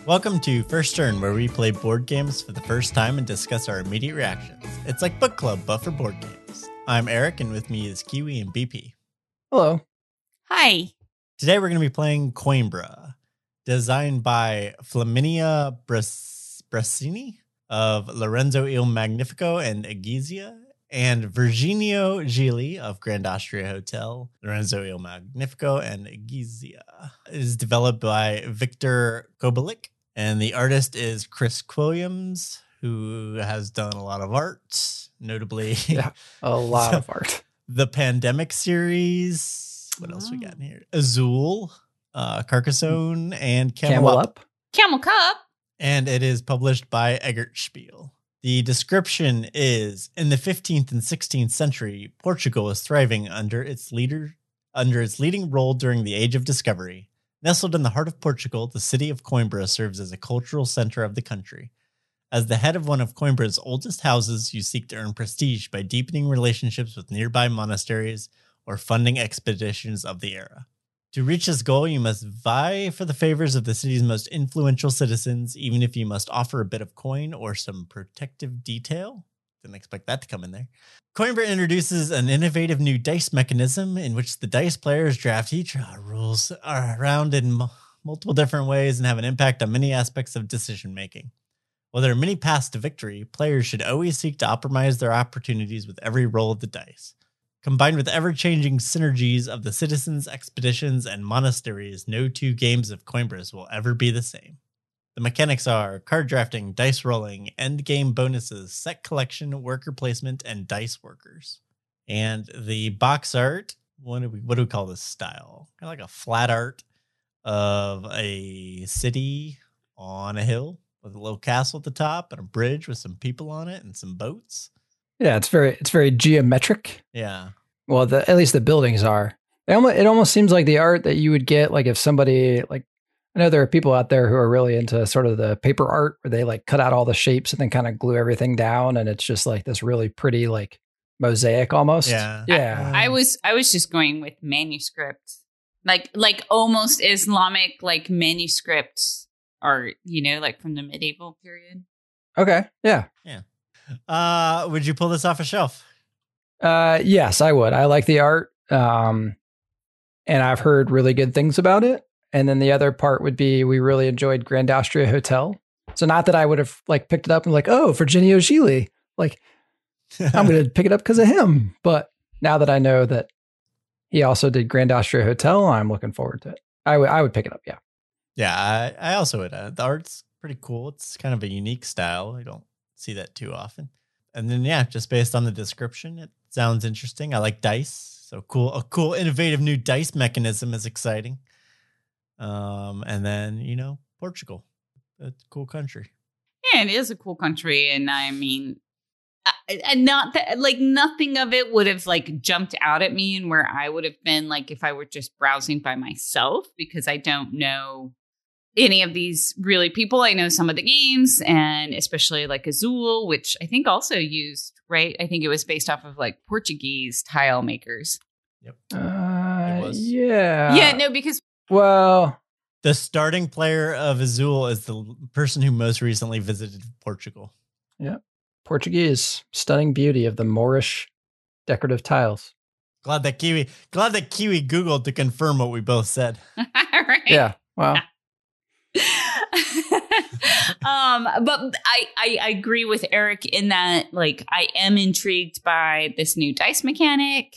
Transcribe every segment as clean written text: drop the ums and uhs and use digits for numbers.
Welcome to First Turn, where we play board games for the first time and discuss our immediate reactions. It's like book club, but for board games. I'm Eric, and with me is Kiwi and BP. Hello. Hi. Today we're going to be playing Coimbra, designed by Flaminia Brasini of Lorenzo Il Magnifico and Egizia, and Virginio Gili of Grand Austria Hotel, Lorenzo Il Magnifico and Egizia. It is developed by Victor Kobelik, and the artist is Chris Williams, who has done a lot of art, notably a lot of art. The Pandemic series. What else we got in here? Azul, Carcassonne, and Camel Up. Camel Cup. And it is published by Eggert Spiel. The description is, in the 15th and 16th century, Portugal was thriving under its leading role during the Age of Discovery. Nestled in the heart of Portugal, the city of Coimbra serves as a cultural center of the country. As the head of one of Coimbra's oldest houses, you seek to earn prestige by deepening relationships with nearby monasteries or funding expeditions of the era. To reach this goal, you must vie for the favors of the city's most influential citizens, even if you must offer a bit of coin or some protective detail. Didn't expect that to come in there. Coimbra introduces an innovative new dice mechanism in which the dice players draft each rules around in multiple different ways and have an impact on many aspects of decision making. While there are many paths to victory, players should always seek to optimize their opportunities with every roll of the dice. Combined with ever-changing synergies of the citizens, expeditions, and monasteries, no two games of Coimbras will ever be the same. The mechanics are card drafting, dice rolling, end-game bonuses, set collection, worker placement, and dice workers. And the box art, what do we call this style? Kind of like a flat art of a city on a hill with a little castle at the top and a bridge with some people on it and some boats. Yeah, it's very geometric. Yeah. Well, at least the buildings are. It almost seems like the art that you would get, like if somebody, like, I know there are people out there who are really into sort of the paper art where they like cut out all the shapes and then kind of glue everything down, and it's just like this really pretty like mosaic almost. Yeah. I was just going with manuscript, like almost Islamic like manuscript art, like from the medieval period. Okay. Yeah. Would you pull this off a shelf? Yes, I would. I like the art. And I've heard really good things about it. And then the other part would be, we really enjoyed Grand Austria Hotel. So not that I would have like picked it up and like, oh, Virginio Gili, like I'm going to pick it up because of him. But now that I know that he also did Grand Austria Hotel, I'm looking forward to it. I would pick it up. Yeah. Yeah. I also would. The art's pretty cool. It's kind of a unique style. I don't see that too often. And then, yeah, just based on the description, it sounds interesting. I like dice. So cool. A cool, innovative new dice mechanism is exciting. And then, Portugal, a cool country. Yeah, it is a cool country. And I mean, not that like nothing of it would have like jumped out at me and where I would have been like if I were just browsing by myself, because I don't know any of these really people. I know some of the games, and especially like Azul, which I think also used, right? I think it was based off of like Portuguese tile makers. Yep. It was. Yeah. Yeah, no, because the starting player of Azul is the person who most recently visited Portugal. Yeah. Portuguese, stunning beauty of the Moorish decorative tiles. Glad that Kiwi Googled to confirm what we both said. Right? Yeah. Wow. But I agree with Eric in that, like, I am intrigued by this new dice mechanic.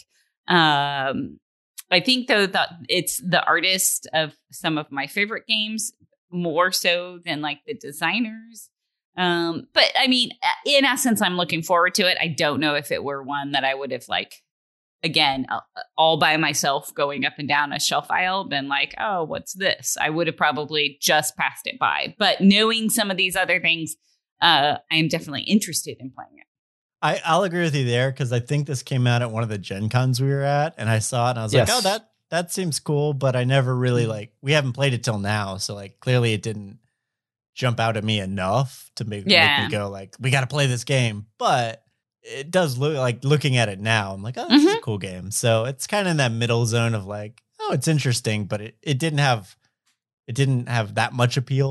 I think though that it's the artist of some of my favorite games more so than like the designers. But I mean, in essence, I'm looking forward to it. I don't know if it were one that I would have like, again, all by myself going up and down a shelf aisle, been like, oh, what's this? I would have probably just passed it by. But knowing some of these other things, I am definitely interested in playing it. I'll agree with you there, because I think this came out at one of the Gen Cons we were at, and I saw it and I was like, oh, that seems cool, but I never really we haven't played it till now. So like clearly it didn't jump out at me enough to make me go like, we got to play this game. But it does look like, looking at it now, I'm like, oh, this is a cool game. So it's kind of in that middle zone of like, oh, it's interesting, but it didn't have that much appeal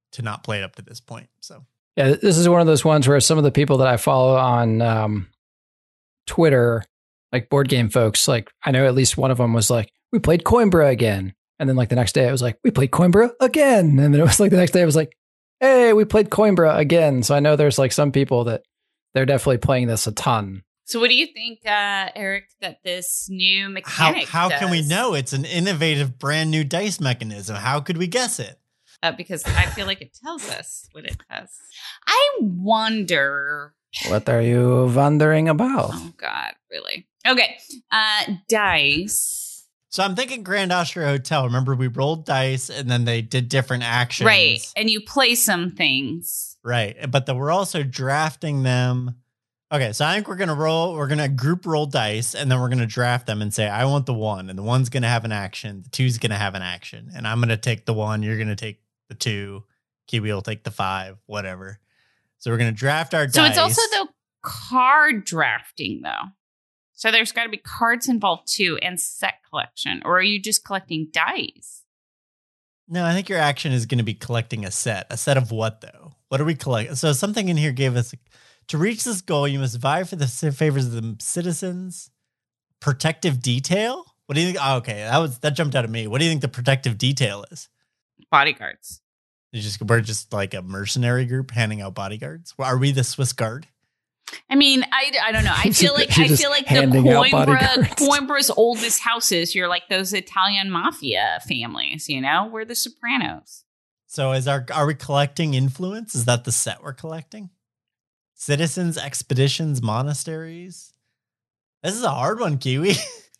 to not play it up to this point. So Yeah, this is one of those ones where some of the people that I follow on Twitter, like board game folks, like I know at least one of them was like, we played Coimbra again. And then like the next day it was like, we played Coimbra again. And then it was like the next day it was like, hey, we played Coimbra again. So I know there's like some people that they're definitely playing this a ton. So what do you think, Eric, that this new mechanic how can we does? know? It's an innovative, brand new dice mechanism. How could we guess it? Because I feel like it tells us what it does. I wonder. What are you wondering about? Oh, God, really? Okay. Dice. So I'm thinking Grand Austria Hotel. Remember, we rolled dice and then they did different actions. Right. And you play some things. Right. But we're also drafting them. Okay. So I think we're going to group roll dice and then we're going to draft them and say, I want the 1. And the 1's going to have an action. The 2's going to have an action. And I'm going to take the 1. You're going to take the 2. Kiwi will take the 5, whatever. So we're going to draft our dice. So it's also the card drafting, though. So there's got to be cards involved too and set collection. Or are you just collecting dice? No, I think your action is going to be collecting a set. A set of what, though? What are we collecting? So something in here gave us, to reach this goal, you must vie for the favors of the citizens. Protective detail? What do you think? Oh, okay, that jumped out at me. What do you think the protective detail is? Bodyguards. We're just like a mercenary group handing out bodyguards. Are we the Swiss Guard? I mean, I don't know. I feel like the Coimbra's oldest houses. You're like those Italian mafia families, you know? We're the Sopranos. So are we collecting influence? Is that the set we're collecting? Citizens, expeditions, monasteries. This is a hard one, Kiwi.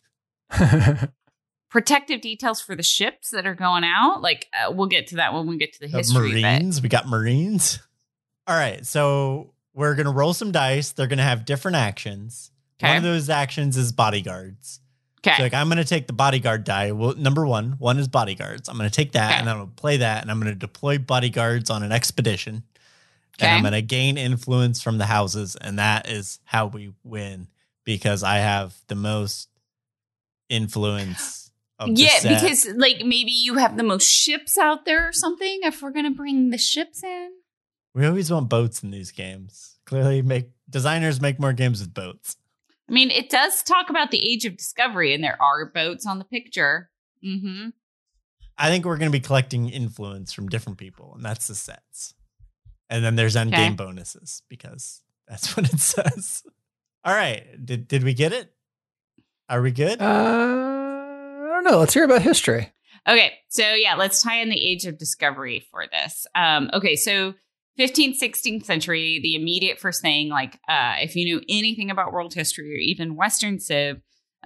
Protective details for the ships that are going out. Like we'll get to that when we get to the history. Marines. We got Marines. All right, so we're going to roll some dice. They're going to have different actions. Okay. One of those actions is bodyguards. Okay. So I'm going to take the bodyguard die. Well, number one is bodyguards. I'm going to take that and I'm going to play that and I'm going to deploy bodyguards on an expedition. Okay. And I'm going to gain influence from the houses. And that is how we win because I have the most influence of the set. Because like maybe you have the most ships out there or something if we're going to bring the ships in. We always want boats in these games. Clearly designers make more games with boats. I mean, it does talk about the age of discovery, and there are boats on the picture. Mm-hmm. I think we're going to be collecting influence from different people, and that's the sets. And then there's endgame bonuses, because that's what it says. All right. Did we get it? Are we good? I don't know. Let's hear about history. Okay. So, let's tie in the age of discovery for this. Okay. So, 15th, 16th century, the immediate first thing, like if you knew anything about world history or even Western Civ,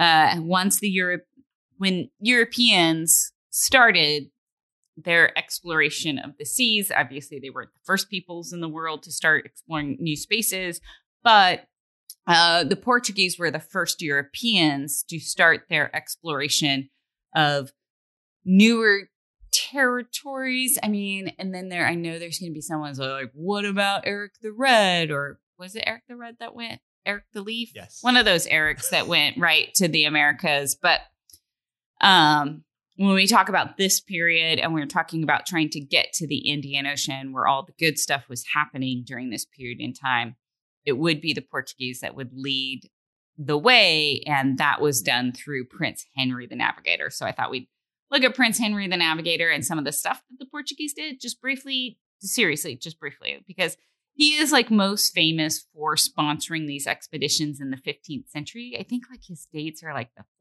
when Europeans started their exploration of the seas, obviously they weren't the first peoples in the world to start exploring new spaces, but the Portuguese were the first Europeans to start their exploration of newer territories. I mean, and then I know there's going to be someone's like, what about Eric the Red? Or was it Eric the Red that went? Eric the Leaf? Yes. One of those Erics that went right to the Americas. But when we talk about this period and we're talking about trying to get to the Indian Ocean where all the good stuff was happening during this period in time, it would be the Portuguese that would lead the way. And that was done through Prince Henry the Navigator. So I thought we'd look at Prince Henry the Navigator and some of the stuff that the Portuguese did just briefly, because he is like most famous for sponsoring these expeditions in the 15th century. I think like his dates are like the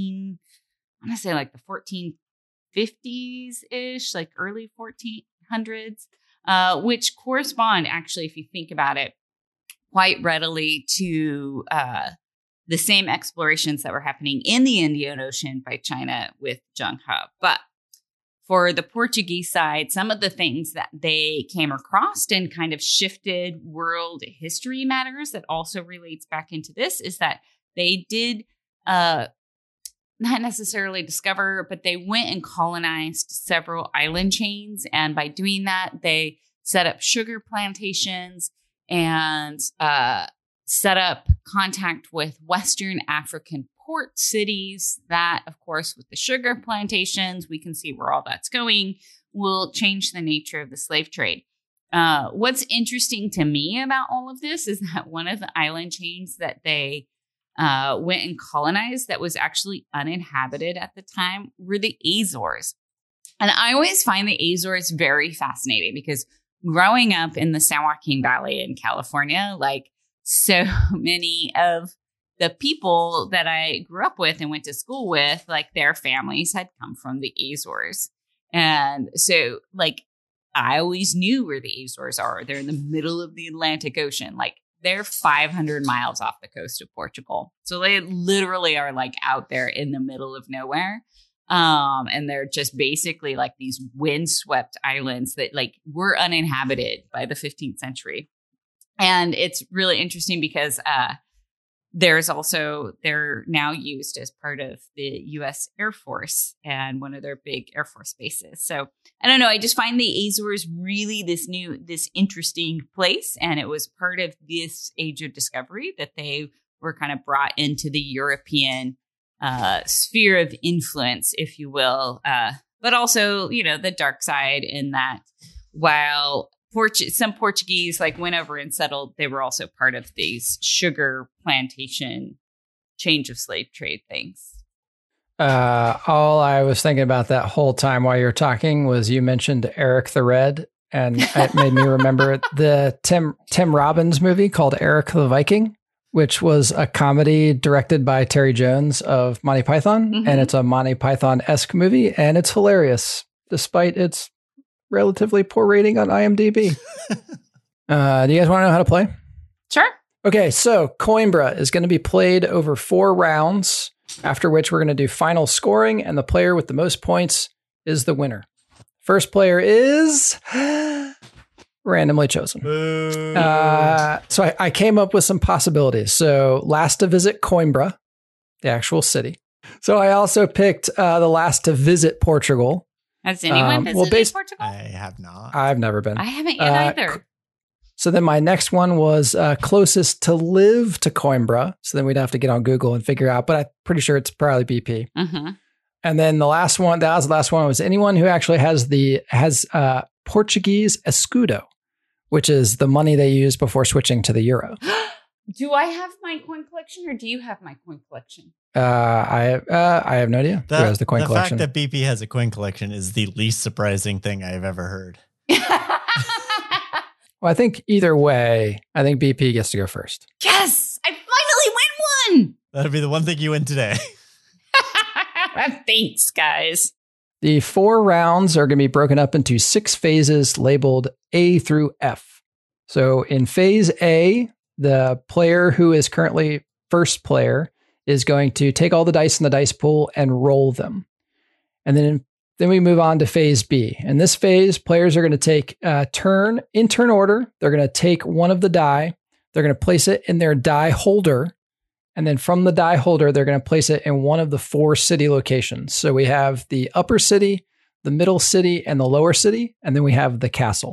1450s-ish, like early 1400s, which correspond actually, if you think about it, quite readily to the same explorations that were happening in the Indian Ocean by China with Zheng He. But for the Portuguese side, some of the things that they came across and kind of shifted world history matters that also relates back into this is that they did not necessarily discover, but they went and colonized several island chains. And by doing that, they set up sugar plantations and set up contact with Western African port cities that, of course, with the sugar plantations, we can see where all that's going. will change the nature of the slave trade. What's interesting to me about all of this is that one of the island chains that they went and colonized that was actually uninhabited at the time were the Azores. And I always find the Azores very fascinating because growing up in the San Joaquin Valley in California, like so many of the people that I grew up with and went to school with, like their families had come from the Azores. And so like I always knew where the Azores are. They're in the middle of the Atlantic Ocean. Like they're 500 miles off the coast of Portugal. So they literally are like out there in the middle of nowhere. And they're just basically like these windswept islands that like were uninhabited by the 15th century. And it's really interesting because they're now used as part of the U.S. Air Force and one of their big Air Force bases. So I don't know. I just find the Azores really this interesting place. And it was part of this age of discovery that they were kind of brought into the European sphere of influence, if you will. But also, you know, the dark side in that while some Portuguese like went over and settled, they were also part of these sugar plantation change of slave trade things. All I was thinking about that whole time while you're talking was you mentioned Eric the Red, and it made me remember the Tim Robbins movie called Eric the Viking, which was a comedy directed by Terry Jones of Monty Python. Mm-hmm. And it's a Monty Python-esque movie, and it's hilarious, despite its relatively poor rating on IMDb. Do you guys want to know how to play? Sure. Okay, so Coimbra is going to be played over 4 rounds, after which we're going to do final scoring, and the player with the most points is the winner. First player is randomly chosen. So I came up with some possibilities. So last to visit Coimbra, the actual city. So I also picked the last to visit Portugal. Has anyone visited Portugal? I have not. I've never been. I haven't yet either. So then my next one was closest to live to Coimbra. So then we'd have to get on Google and figure out, but I'm pretty sure it's probably BP. Mm-hmm. And then that was the last one, was anyone who actually has Portuguese escudo, which is the money they use before switching to the euro. Do I have my coin collection, or do you have my coin collection? I have no idea who has the coin collection. The fact that BP has a coin collection is the least surprising thing I've ever heard. Well, I think either way, I think BP gets to go first. Yes! I finally win one! That'll be the one thing you win today. Thanks, guys. The 4 rounds are going to be broken up into 6 phases labeled A through F. So in phase A, the player who is currently first player is going to take all the dice in the dice pool and roll them. And then we move on to phase B. In this phase, players are going to take a turn in turn order. They're going to take one of the die. They're going to place it in their die holder. And then from the die holder, they're going to place it in one of the 4 city locations. So we have the upper city, the middle city, and the lower city. And then we have the castle.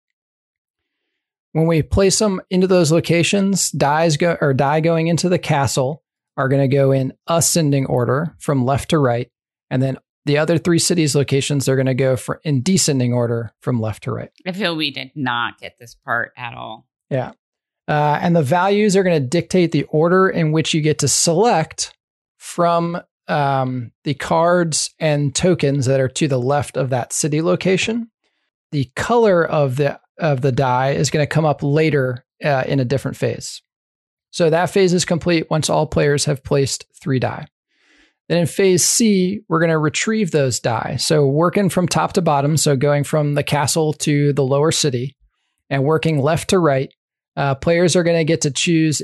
When we place them into those locations, die going into the castle are going to go in ascending order from left to right. And then the other 3 cities locations, they're going to go in descending order from left to right. I feel we did not get this part at all. Yeah. And the values are going to dictate the order in which you get to select from the cards and tokens that are to the left of that city location. The color of the die is going to come up later in a different phase. So that phase is complete once all players have placed 3 die. Then in phase C, we're going to retrieve those die. So working from top to bottom, so going from the castle to the lower city and working left to right, players are going to get to choose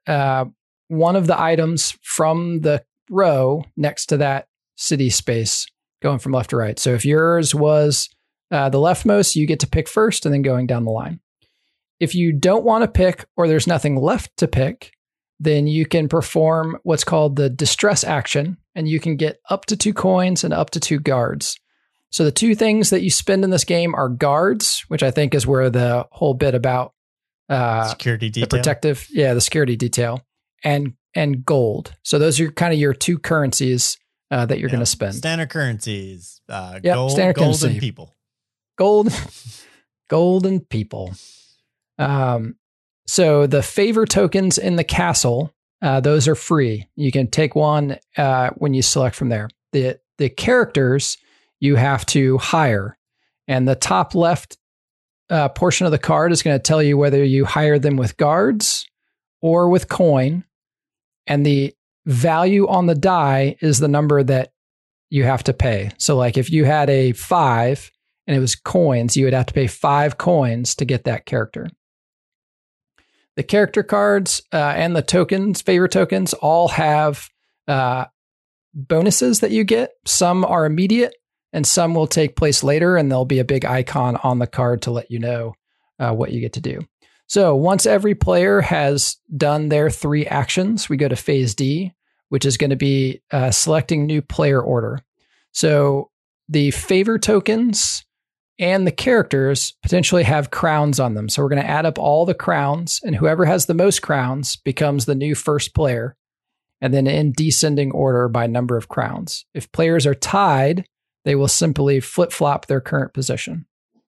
one of the items from the row next to that city space going from left to right. So if yours was the leftmost, you get to pick first and then going down the line. If you don't want to pick or there's nothing left to pick, then you can perform what's called the distress action, and you can get up to 2 coins and up to 2 guards. So the 2 things that you spend in this game are guards, which I think is where the whole bit about security detail, the security detail, and gold. So those are kind of your 2 currencies that you're going to spend. Standard currencies, standard gold currency. and people. golden people. So the favor tokens in the castle, those are free. You can take one when you select from there. The characters you have to hire, and the top left portion of the card is going to tell you whether you hire them with guards or with coin, and the value on the die is the number that you have to pay. So like if you had a 5 and it was coins, you would have to pay 5 coins to get that character. The character cards and the tokens, favor tokens, all have bonuses that you get. Some are immediate and some will take place later, and there'll be a big icon on the card to let you know what you get to do. So once every player has done their 3 actions, we go to phase D, which is going to be selecting new player order. So the favor tokens and the characters potentially have crowns on them. So we're going to add up all the crowns, and whoever has the most crowns becomes the new first player, and then in descending order by number of crowns. If players are tied, they will simply flip-flop their current position.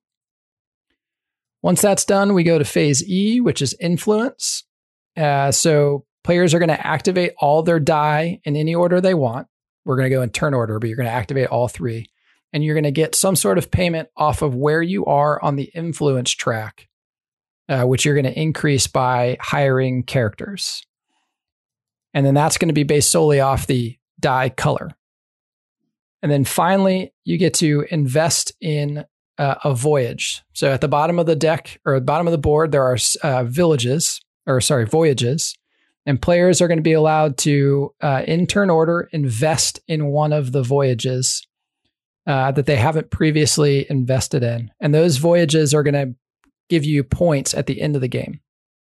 Once that's done, we go to phase E, which is influence. So players are going to activate all their die in any order they want. We're going to go in turn order, but you're going to activate all 3. And you're going to get some sort of payment off of where you are on the influence track, which you're going to increase by hiring characters. And then that's going to be based solely off the die color. And then finally, you get to invest in a voyage. So at the bottom of the deck or bottom of the board, there are voyages. And players are going to be allowed to, in turn order, invest in one of the voyages that they haven't previously invested in. And those voyages are going to give you points at the end of the game.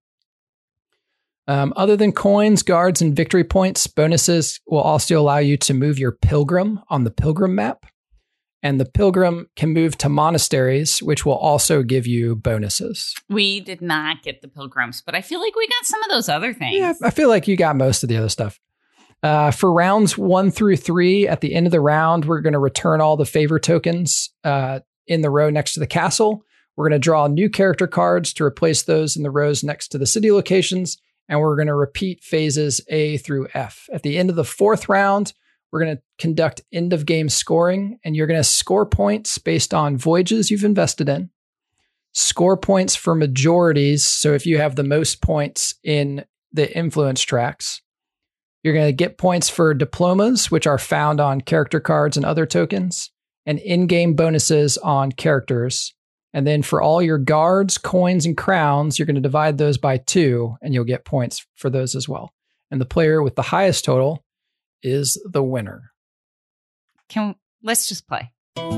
Other than coins, guards, and victory points, bonuses will also allow you to move your pilgrim on the pilgrim map. And the pilgrim can move to monasteries, which will also give you bonuses. We did not get the pilgrims, but I feel like we got some of those other things. Yeah, I feel like you got most of the other stuff. For rounds 1 through 3, at the end of the round, we're going to return all the favor tokens in the row next to the castle. We're going to draw new character cards to replace those in the rows next to the city locations. And we're going to repeat phases A through F. At the end of the 4th round, we're going to conduct end of game scoring, and you're going to score points based on voyages you've invested in. Score points for majorities. So if you have the most points in the influence tracks, you're going to get points for diplomas, which are found on character cards and other tokens, and in-game bonuses on characters. And then for all your guards, coins, and crowns, you're going to divide those by 2, and you'll get points for those as well. And the player with the highest total is the winner. Let's just play.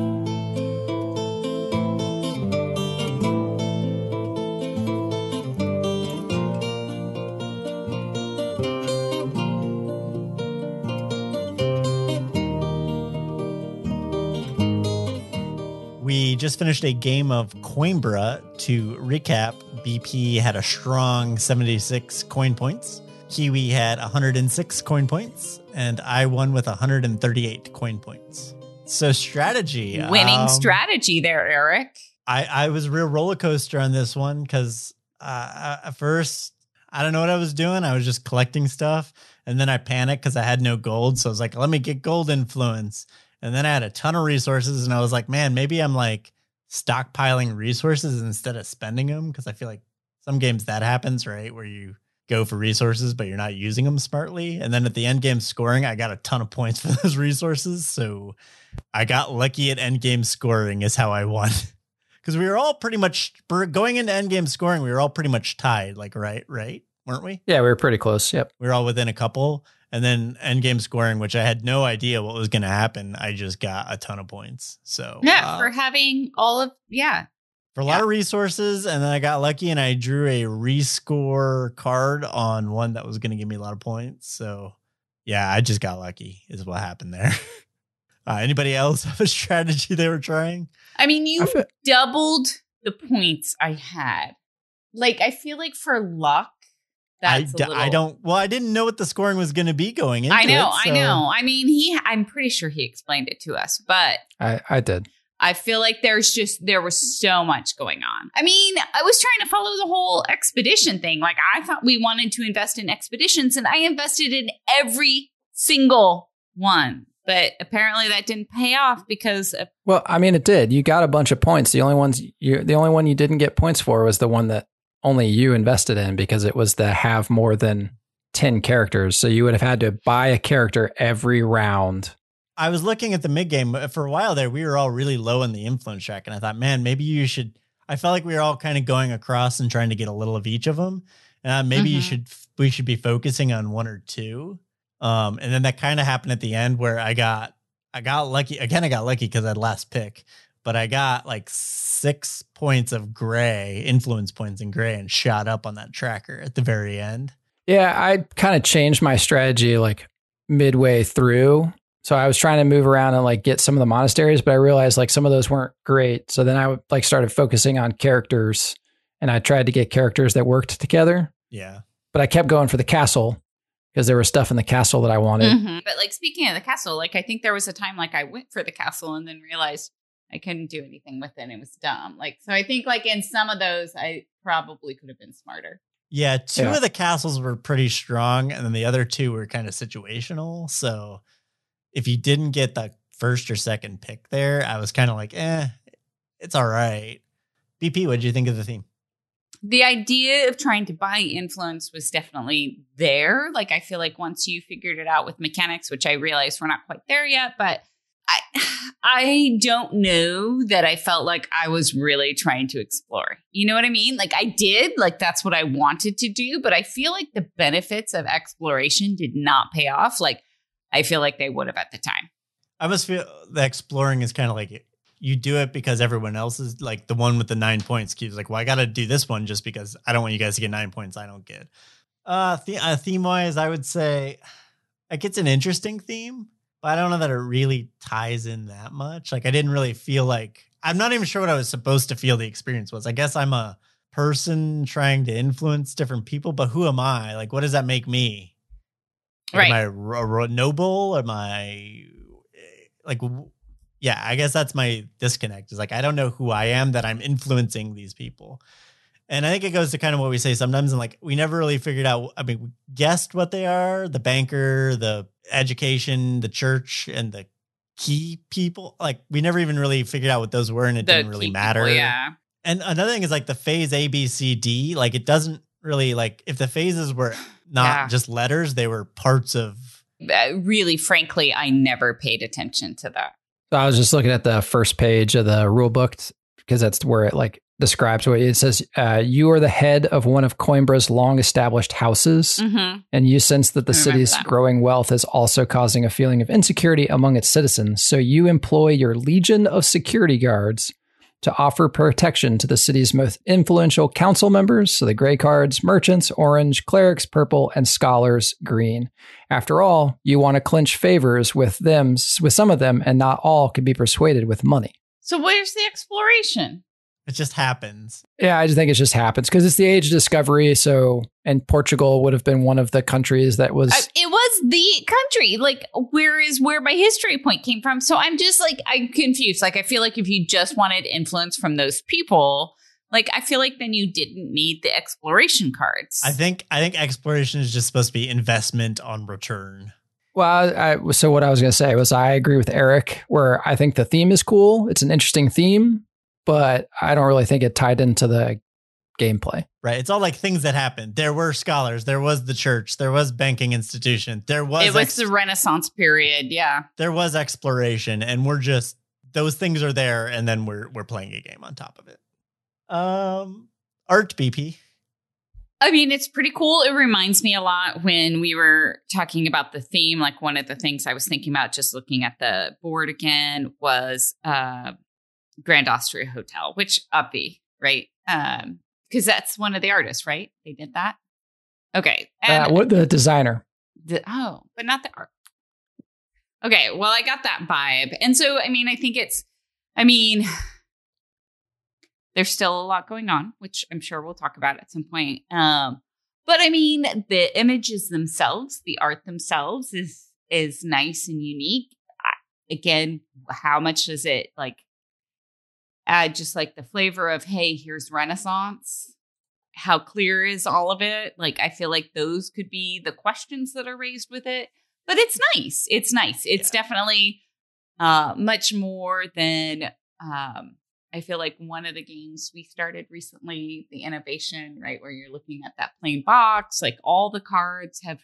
We just finished a game of Coimbra. To recap, BP had a strong 76 coin points. Kiwi had 106 coin points, and I won with 138 coin points. So strategy. Winning strategy there, Eric. I was a real roller coaster on this one because at first, I don't know what I was doing. I was just collecting stuff, and then I panicked because I had no gold. So I was like, let me get gold influence. And then I had a ton of resources, and I was like, man, maybe I'm like stockpiling resources instead of spending them, because I feel like some games that happens, right, where you go for resources, but you're not using them smartly. And then at the end game scoring, I got a ton of points for those resources. So I got lucky at end game scoring is how I won. Because we were all pretty much, going into end game scoring, we were all pretty much tied, like, right? Weren't we? Yeah, we were pretty close. Yep. We were all within a couple. And then end game scoring, which I had no idea what was going to happen. I just got a ton of points. So yeah, for having all of, for a lot of resources. And then I got lucky and I drew a rescore card on one that was going to give me a lot of points. So yeah, I just got lucky is what happened there. Anybody else have a strategy they were trying? I mean, you doubled the points I had. Like, I feel like for luck, I didn't know what the scoring was going to be going into. I know. I mean, I'm pretty sure he explained it to us, but I did. I feel like there was so much going on. I mean, I was trying to follow the whole expedition thing. Like, I thought we wanted to invest in expeditions, and I invested in every single one. But apparently that didn't pay off because of— Well, I mean, it did. You got a bunch of points. The only one you didn't get points for was the one that only you invested in, because it was the have more than 10 characters. So you would have had to buy a character every round. I was looking at the mid game for a while there. We were all really low in the influence track, and I thought, man, maybe you should. I felt like we were all kind of going across and trying to get a little of each of them. Maybe we should be focusing on one or two. And then that kind of happened at the end where I got lucky again. I got lucky because I had last pick, but I got like 6 points of gray influence points in gray and shot up on that tracker at the very end. Yeah, I kind of changed my strategy like midway through. So I was trying to move around and like get some of the monasteries, but I realized like some of those weren't great. So then I like started focusing on characters, and I tried to get characters that worked together. Yeah. But I kept going for the castle because there was stuff in the castle that I wanted. Mm-hmm. But like, speaking of the castle, like I think there was a time like I went for the castle and then realized I couldn't do anything with it. It was dumb. Like, so I think like in some of those, I probably could have been smarter. Yeah. Two of the castles were pretty strong, and then the other two were kind of situational. So if you didn't get the first or second pick there, I was kind of like, it's all right. BP, what did you think of the theme? The idea of trying to buy influence was definitely there. Like, I feel like once you figured it out with mechanics, which I realize we're not quite there yet, but I don't know that I felt like I was really trying to explore. You know what I mean? Like, I did, like, that's what I wanted to do, but I feel like the benefits of exploration did not pay off. Like, I feel like they would have at the time. I must feel the exploring is kind of like you do it because everyone else is like the one with the 9 points keeps like, well, I got to do this one just because I don't want you guys to get 9 points I don't get. Theme wise, I would say like it's an interesting theme, but I don't know that it really ties in that much. Like I didn't really feel like, I'm not even sure what I was supposed to feel the experience was. I guess I'm a person trying to influence different people, but who am I? Like, what does that make me? Like, right. Am I a noble? Am I like, yeah, I guess that's my disconnect is like, I don't know who I am that I'm influencing these people. And I think it goes to kind of what we say sometimes. And like, we never really figured out, I mean, we guessed what they are, the banker, the education, the church, and the key people. Like we never even really figured out what those were, and it didn't really matter. People, yeah. And another thing is like the phase A, B, C, D, like it doesn't really like if the phases were not just letters, they were parts of. Really, frankly, I never paid attention to that. So I was just looking at the first page of the rule book because that's where it like describes what it says. You are the head of one of Coimbra's long established houses, and you sense that the city's growing wealth is also causing a feeling of insecurity among its citizens. So you employ your legion of security guards to offer protection to the city's most influential council members, so the gray cards, merchants, orange, clerics, purple, and scholars, green. After all, you want to clinch favors with some of them, and not all can be persuaded with money. So where's the exploration? It just happens. Yeah, I just think it just happens because it's the age of discovery. So, and Portugal would have been one of the countries that was. It was the country. Like, where my history point came from. So I'm just like, I'm confused. Like, I feel like if you just wanted influence from those people, like, I feel like then you didn't need the exploration cards. I think exploration is just supposed to be investment on return. Well, so what I was going to say was I agree with Eric, where I think the theme is cool. It's an interesting theme, but I don't really think it tied into the gameplay. Right. It's all like things that happened. There were scholars. There was the church. There was banking institution. It was the Renaissance period. Yeah. There was exploration, and we're just, those things are there, and then we're playing a game on top of it. Art, BP. I mean, it's pretty cool. It reminds me a lot when we were talking about the theme. Like, one of the things I was thinking about just looking at the board again was Grand Austria Hotel, which Uppy, right? Because that's one of the artists, right? They did that. Okay. And what the designer? but not the art. Okay. Well, I got that vibe. And so, I mean, there's still a lot going on, which I'm sure we'll talk about at some point. But I mean, the images themselves, the art themselves is nice and unique. Again, how much does it like add just like the flavor of, hey, here's Renaissance. How clear is all of it? Like, I feel like those could be the questions that are raised with it. But it's nice. It's nice. It's definitely much more than I feel like one of the games we started recently, the Innovation, right, where you're looking at that plain box. Like, all the cards have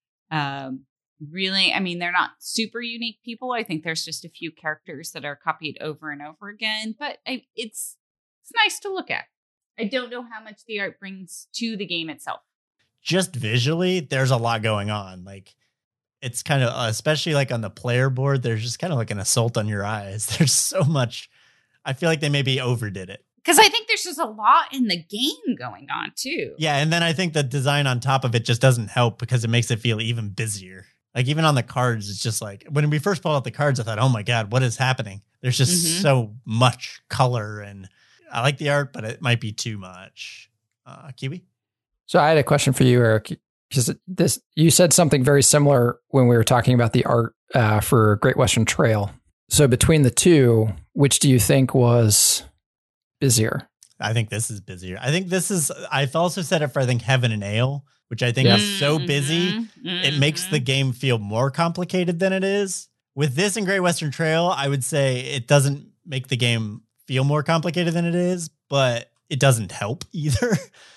really, I mean, they're not super unique people. I think there's just a few characters that are copied over and over again. But it's nice to look at. I don't know how much the art brings to the game itself. Just visually, there's a lot going on. Like, it's kind of, especially like on the player board, there's just kind of like an assault on your eyes. There's so much. I feel like they maybe overdid it. Because I think there's just a lot in the game going on too. Yeah. And then I think the design on top of it just doesn't help because it makes it feel even busier. Like, even on the cards, it's just like, when we first pulled out the cards, I thought, oh my God, what is happening? There's just so much color, and I like the art, but it might be too much. Kiwi? So I had a question for you, Eric, because you said something very similar when we were talking about the art for Great Western Trail. So between the two, which do you think was busier? I think this is busier. I think this is, I've also said it for, I think, Heaven and Ale, which I think is so busy, it makes the game feel more complicated than it is. With this and Great Western Trail, I would say it doesn't make the game feel more complicated than it is, but it doesn't help either.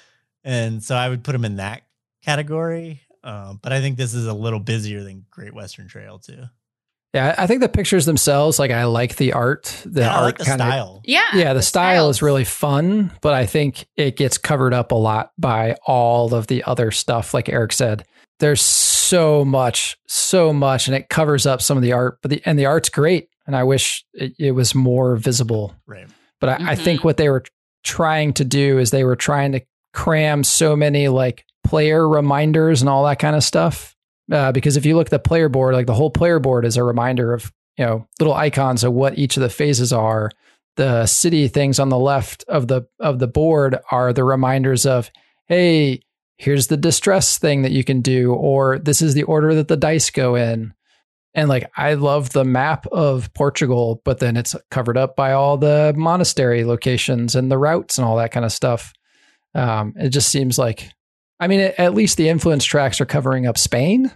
And so I would put them in that category. But I think this is a little busier than Great Western Trail too. Yeah, I think the pictures themselves, like, I like the art. I like the style. The style is really fun, but I think it gets covered up a lot by all of the other stuff. Like Eric said, there's so much, and it covers up some of the art. But the art's great, and I wish it was more visible. Right. But I think what they were trying to do is they were trying to cram so many like player reminders and all that kind of stuff. Because if you look at the player board, like, the whole player board is a reminder of, little icons of what each of the phases are. The city things on the left of the board are the reminders of, hey, here's the distress thing that you can do, or this is the order that the dice go in. And like, I love the map of Portugal, but then it's covered up by all the monastery locations and the routes and all that kind of stuff. It just seems like, I mean, at least the influence tracks are covering up Spain,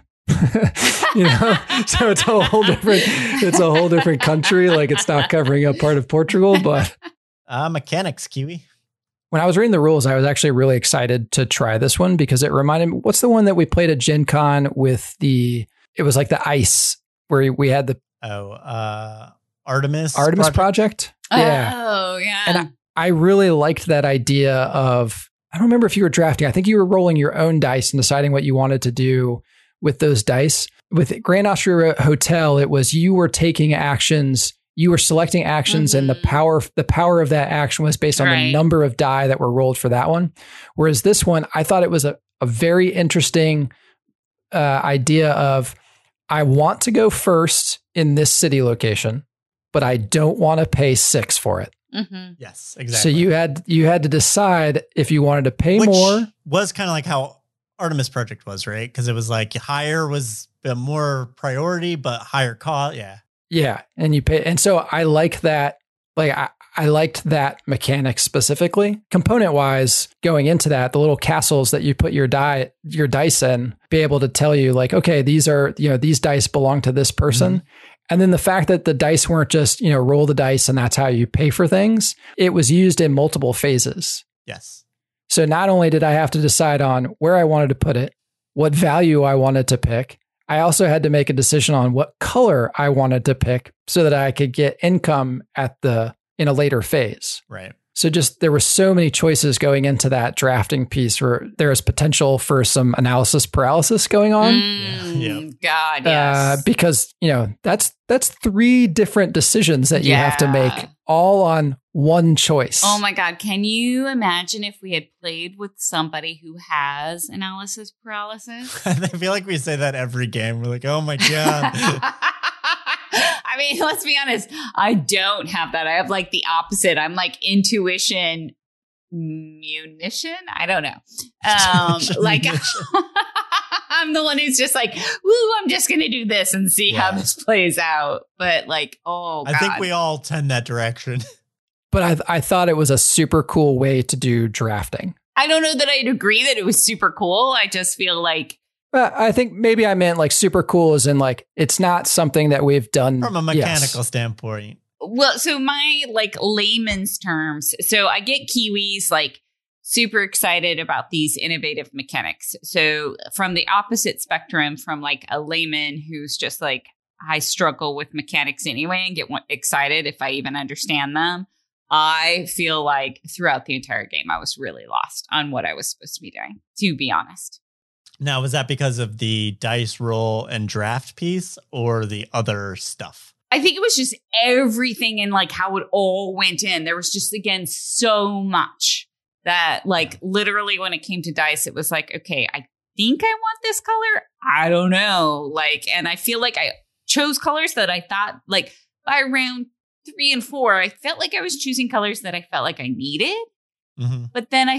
so it's a whole different country. Like, it's not covering up part of Portugal, but mechanics, Kiwi. When I was reading the rules, I was actually really excited to try this one because it reminded me, what's the one that we played at Gen Con with it was like the ice where we had the Artemis Project. Yeah. Oh yeah. And I really liked that idea of, I don't remember if you were drafting. I think you were rolling your own dice and deciding what you wanted to do with those dice. With Grand Austria Hotel, it was you were taking actions, you were selecting actions, and the power of that action was based on the number of die that were rolled for that one. Whereas this one, I thought it was a very interesting idea of, I want to go first in this city location, but I don't want to pay 6 for it. Mm-hmm. Yes, exactly. So you had to decide if you wanted to pay more. Was kind of like how Artemis Project was, right? Because it was like higher was a more priority, but higher cost. Yeah. And you pay. And so I like that. Like, I liked that mechanic specifically. Component wise, going into that, the little castles that you put your dice in, be able to tell you like, okay, these dice belong to this person. Mm-hmm. And then the fact that the dice weren't just, roll the dice and that's how you pay for things. It was used in multiple phases. Yes. So not only did I have to decide on where I wanted to put it, what value I wanted to pick, I also had to make a decision on what color I wanted to pick so that I could get income in a later phase. Right. So just, there were so many choices going into that drafting piece where there is potential for some analysis paralysis going on. God, yes. Because, that's 3 different decisions that you have to make all on one choice. Oh my God. Can you imagine if we had played with somebody who has analysis paralysis? I feel like we say that every game. We're like, oh my God. I mean, let's be honest. I don't have that. I have like the opposite. I'm like intuition munition. I don't know. Like I'm the one who's just like, woo, I'm just going to do this and see how this plays out. But like, oh God. I think we all tend that direction. but I thought it was a super cool way to do drafting. I don't know that I'd agree that it was super cool. I just feel like I think maybe I meant like super cool as in like it's not something that we've done from a mechanical standpoint. Well, so my like layman's terms. So I get Kiwis like super excited about these innovative mechanics. So from the opposite spectrum, from like a layman who's just like, I struggle with mechanics anyway and get excited if I even understand them. I feel like throughout the entire game, I was really lost on what I was supposed to be doing, to be honest. Now, was that because of the dice roll and draft piece or the other stuff? I think it was just everything and like how it all went in. There was just, again, so much that like literally when it came to dice, it was like, okay, I think I want this color. I don't know. Like, and I feel like I chose colors that I thought like by round 3 and 4, I felt like I was choosing colors that I felt like I needed. Mm-hmm. But then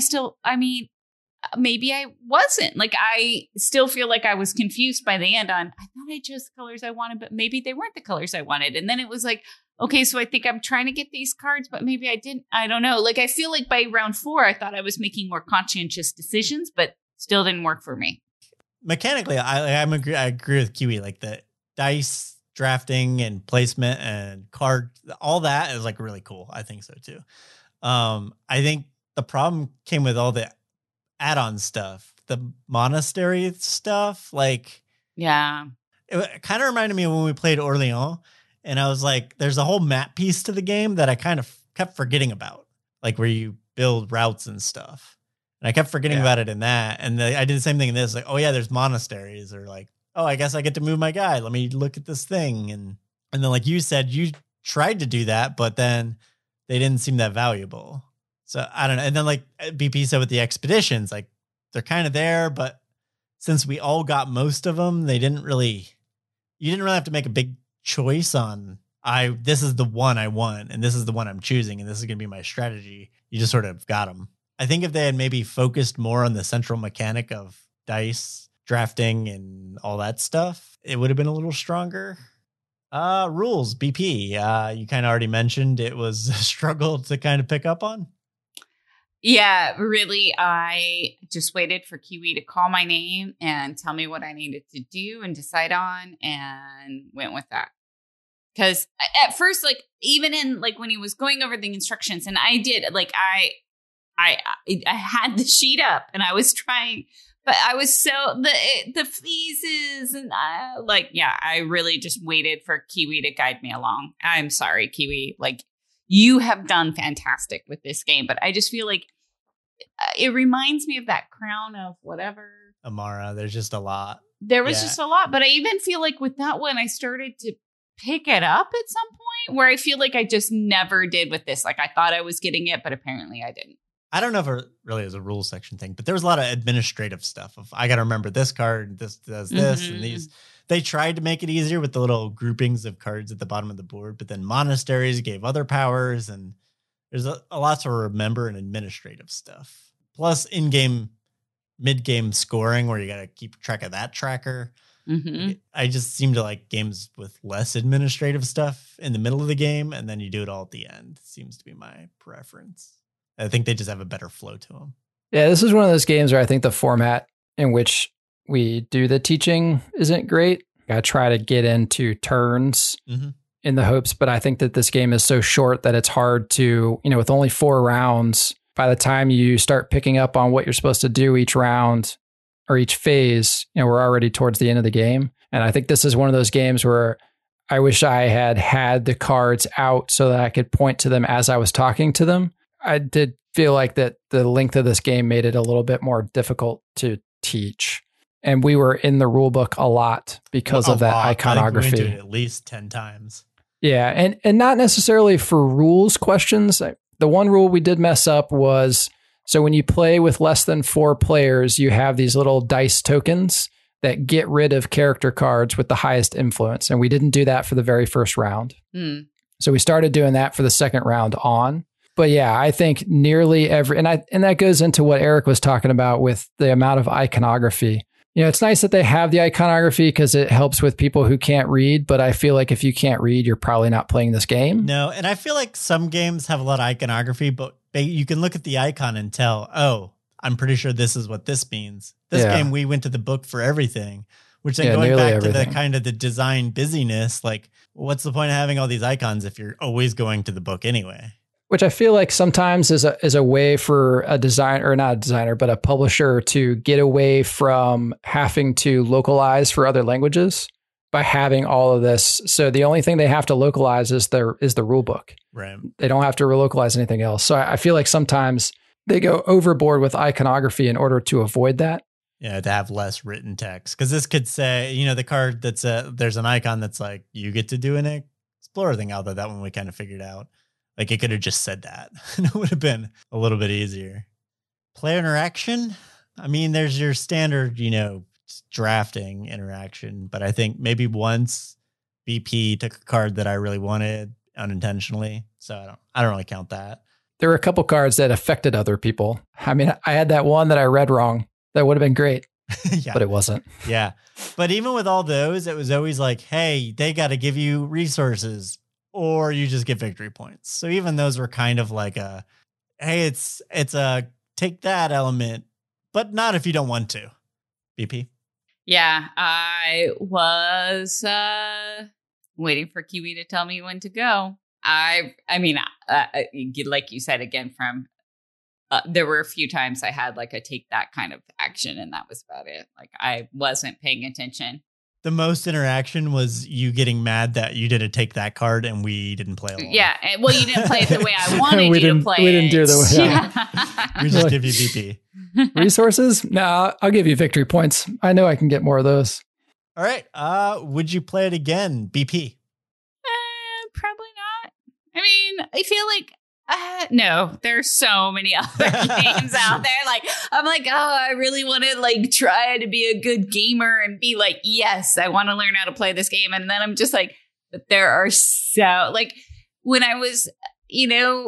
maybe I wasn't. Like, I still feel like I was confused by the end on, I thought I chose the colors I wanted, but maybe they weren't the colors I wanted. And then it was like, okay, so I think I'm trying to get these cards, but maybe I didn't. I don't know. Like, I feel like by round 4, I thought I was making more conscientious decisions, but still didn't work for me. Mechanically, I agree with Kiwi. Like the dice drafting and placement and card, all that is like really cool. I think so too. I think the problem came with all the add-on stuff, the monastery stuff. Like, yeah, it kind of reminded me of when we played Orleans, and I was like, there's a whole map piece to the game that I kind of kept forgetting about, like where you build routes and stuff. And I kept forgetting about it in that. And I did the same thing in this, like, oh yeah, there's monasteries, or like, oh, I guess I get to move my guy. Let me look at this thing. And then like you said, you tried to do that, but then they didn't seem that valuable. So I don't know. And then like BP said with the expeditions, like they're kind of there, but since we all got most of them, you didn't really have to make a big choice on this is the one I want and this is the one I'm choosing and this is going to be my strategy. You just sort of got them. I think if they had maybe focused more on the central mechanic of dice drafting and all that stuff, it would have been a little stronger. Rules, BP. You kind of already mentioned it was a struggle to kind of pick up on. Yeah, really. I just waited for Kiwi to call my name and tell me what I needed to do and decide on, and went with that. Because at first, like, even in like when he was going over the instructions, and I did, like, I had the sheet up and I was trying, but I was so the fleeces and I really just waited for Kiwi to guide me along. I'm sorry, Kiwi. Like, you have done fantastic with this game, but I just feel like it reminds me of that Crown of whatever. Amara, there's just a lot. There was just a lot, but I even feel like with that one, I started to pick it up at some point where I feel like I just never did with this. Like, I thought I was getting it, but apparently I didn't. I don't know if it really is a rule section thing, but there was a lot of administrative stuff of I got to remember this card, this does this, and these. They tried to make it easier with the little groupings of cards at the bottom of the board, but then monasteries gave other powers, and there's a lot to remember and administrative stuff. Plus in-game, mid-game scoring where you got to keep track of that tracker. Mm-hmm. I just seem to like games with less administrative stuff in the middle of the game, and then you do it all at the end. Seems to be my preference. I think they just have a better flow to them. Yeah, this is one of those games where I think the format in which we do the teaching isn't great. I try to get into turns in the hopes, but I think that this game is so short that it's hard to, with only 4 rounds, by the time you start picking up on what you're supposed to do each round or each phase, we're already towards the end of the game. And I think this is one of those games where I wish I had the cards out so that I could point to them as I was talking to them. I did feel like that the length of this game made it a little bit more difficult to teach. And we were in the rule book a lot because of that iconography. I think we went to it at least 10 times. Yeah, and not necessarily for rules questions. The one rule we did mess up was, so when you play with less than 4 players, you have these little dice tokens that get rid of character cards with the highest influence. And we didn't do that for the very first round. So we started doing that for the second round on. But yeah, I think nearly every, and that goes into what Eric was talking about with the amount of iconography. It's nice that they have the iconography because it helps with people who can't read. But I feel like if you can't read, you're probably not playing this game. No, and I feel like some games have a lot of iconography, but you can look at the icon and tell, oh, I'm pretty sure this is what this means. This game, we went to the book for everything, which then going back to the kind of the design busyness, like what's the point of having all these icons if you're always going to the book anyway? Which I feel like sometimes is a way for a designer, or not a designer, but a publisher to get away from having to localize for other languages by having all of this. So the only thing they have to localize is the rule book. Right. They don't have to relocalize anything else. So I feel like sometimes they go overboard with iconography in order to avoid that. Yeah, to have less written text. Because this could say, the card that's there's an icon that's like, you get to do an Explorer thing, although that one we kind of figured out. Like it could have just said that. And it would have been a little bit easier. Player interaction. I mean, there's your standard, drafting interaction. But I think maybe once BP took a card that I really wanted unintentionally. So I don't really count that. There were a couple cards that affected other people. I mean, I had that one that I read wrong. That would have been great. Yeah. But it wasn't. Yeah. But even with all those, it was always like, hey, they got to give you resources or you just get victory points. So even those were kind of like hey, it's a take that element, but not if you don't want to. BP? Yeah, I was waiting for Kiwi to tell me when to go. I mean, like you said, again, there were a few times I had like a take that kind of action, and that was about it. Like I wasn't paying attention. The most interaction was you getting mad that you didn't take that card and we didn't play along. Yeah, well, you didn't play it the way I wanted you to play it. We didn't do it the way We just give you BP. Resources? No, I'll give you victory points. I know I can get more of those. All right. Would you play it again, BP? Probably not. I mean, I feel like no, there's so many other games out there. Like, I'm like, oh, I really want to like try to be a good gamer and be like, yes, I want to learn how to play this game. And then I'm just like, but there are so like when I was, in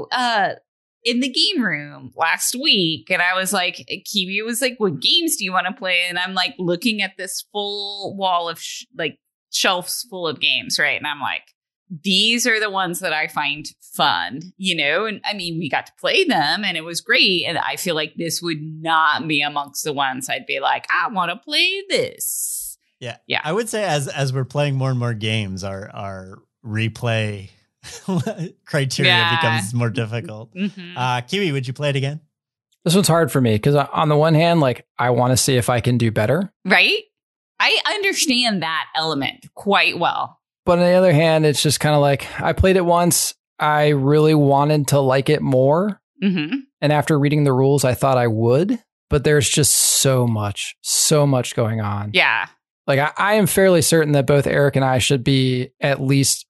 the game room last week, and I was like, Kiwi was like, what games do you want to play? And I'm like looking at this full wall of shelves full of games, right? And I'm like, these are the ones that I find fun, and I mean, we got to play them and it was great. And I feel like this would not be amongst the ones I'd be like, I want to play this. Yeah. Yeah. I would say as we're playing more and more games, our replay criteria becomes more difficult. Mm-hmm. Kiwi, would you play it again? This one's hard for me because on the one hand, like I want to see if I can do better. Right. I understand that element quite well. But on the other hand, it's just kind of like I played it once. I really wanted to like it more. Mm-hmm. And after reading the rules, I thought I would. But there's just so much going on. Yeah. Like I am fairly certain that both Eric and I should be at least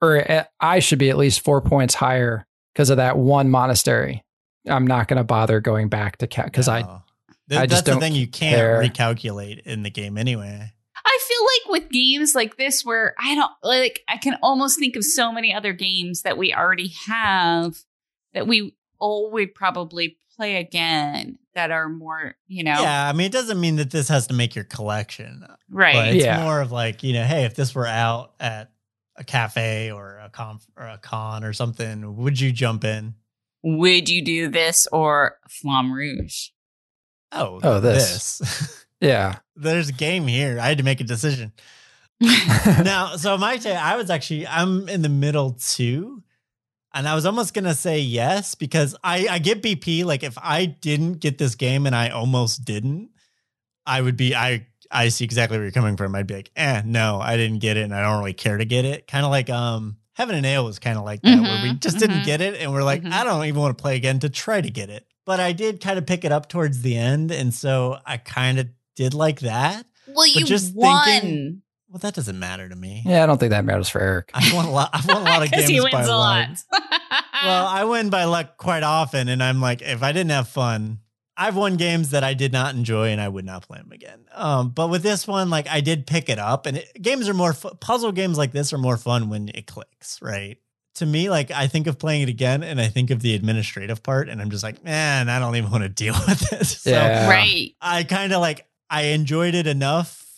4 points higher because of that one monastery. I'm not going to bother going back to because I just that's don't the thing, you can't recalculate in the game anyway. I feel like with games like this where I can almost think of so many other games that we already have that we would probably play again that are more, Yeah, I mean, it doesn't mean that this has to make your collection. Right. But it's more of like, hey, if this were out at a cafe or a con or something, would you jump in? Would you do this or Flamme Rouge? Oh, this. Yeah. There's a game here. I had to make a decision. Now, so I'm in the middle too. And I was almost going to say yes, because I get BP. Like if I didn't get this game and I almost didn't, I would be, I see exactly where you're coming from. I'd be like, no, I didn't get it. And I don't really care to get it. Kind of like, Heaven and Ale was kind of like that, where we just didn't get it. And we're like, I don't even want to play again to try to get it. But I did kind of pick it up towards the end. And so I kind of did like that. Well, you just won. Well, that doesn't matter to me. Yeah, I don't think that matters for Eric. I've won a lot of games he wins by a luck. lot. Well, I win by luck quite often, and I'm like, if I didn't have fun, I've won games that I did not enjoy, and I would not play them again. But with this one, like I did pick it up, and games are more puzzle games like this are more fun when it clicks, right? To me, like I think of playing it again, and I think of the administrative part, and I'm just like, man, I don't even want to deal with this. Yeah. Right. I kind of like I enjoyed it enough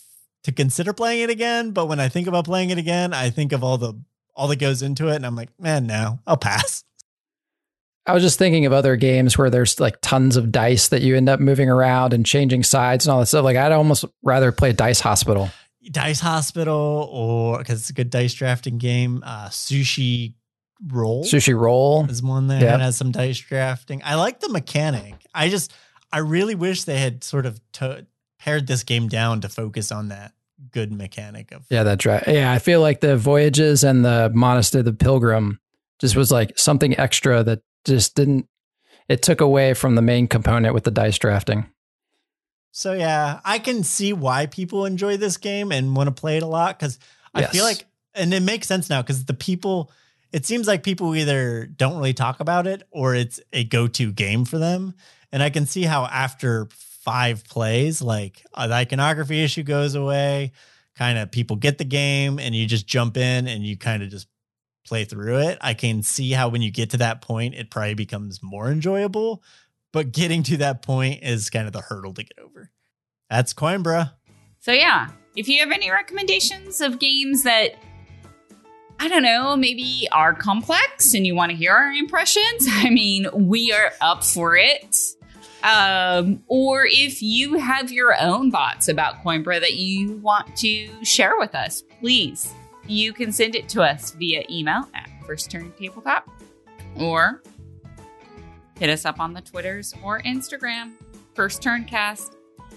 to consider playing it again. But when I think about playing it again, I think of all that goes into it. And I'm like, man, no, I'll pass. I was just thinking of other games where there's like tons of dice that you end up moving around and changing sides and all that stuff. Like I'd almost rather play Dice Hospital. Dice Hospital, or because it's a good dice drafting game. Sushi Roll is one that has some dice drafting. I like the mechanic. I really wish they had sort of pared this game down to focus on that good mechanic of I feel like the Voyages and the Monastery of the Pilgrim just was like something extra that just it took away from the main component with the dice drafting. So yeah, I can see why people enjoy this game and want to play it a lot, because I feel like, and it makes sense now, because it seems like people either don't really talk about it or it's a go-to game for them. And I can see how after 5 plays, like the iconography issue goes away, kind of people get the game and you just jump in and you kind of just play through it. I can see how when you get to that point, it probably becomes more enjoyable, but getting to that point is kind of the hurdle to get over. That's Coimbra. So yeah, if you have any recommendations of games that, I don't know, maybe are complex and you want to hear our impressions, I mean, we are up for it. Or if you have your own thoughts about Coimbra that you want to share with us, please, you can send it to us via email at First Turn Tabletop, or hit us up on the Twitters or Instagram, First Turn Cast.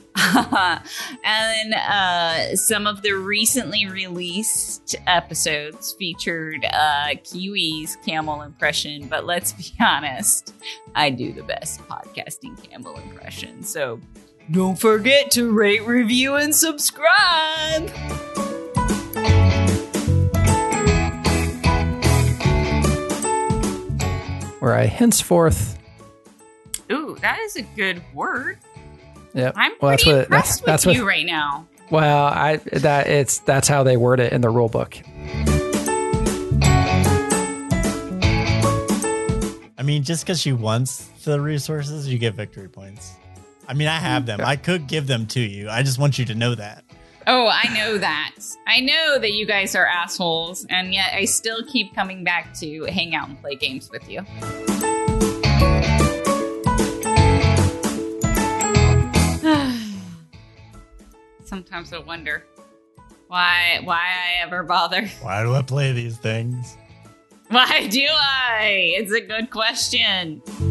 And some of the recently released episodes featured Kiwi's camel impression, but let's be honest, I do the best podcasting camel impression. So don't forget to rate, review, and subscribe. Where I henceforth. Ooh, that is a good word. Yep. I'm pretty impressed with you right now. Well, that's how they word it in the rule book. I mean, just because she wants the resources, you get victory points. I mean, I have them. I could give them to you. I just want you to know that. Oh, I know that. I know that you guys are assholes, and yet I still keep coming back to hang out and play games with you. Sometimes I wonder why I ever bother. Why do I play these things? Why do I? It's a good question.